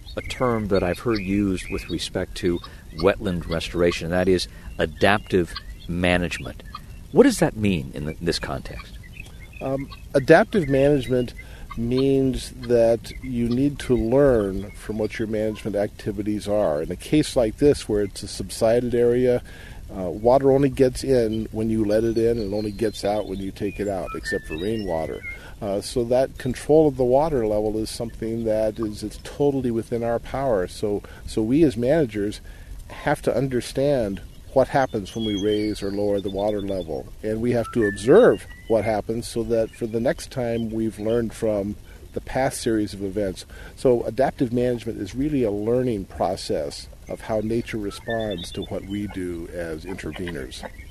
a term that I've heard used with respect to wetland restoration, and that is adaptive management. What does that mean in this context? Adaptive management means that you need to learn from what your management activities are. In a case like this, where it's a subsided area, water only gets in when you let it in, and only gets out when you take it out, except for rainwater. So that control of the water level is something that it's totally within our power. So we as managers have to understand what happens when we raise or lower the water level. And we have to observe what happens so that for the next time we've learned from the past series of events. So adaptive management is really a learning process of how nature responds to what we do as interveners.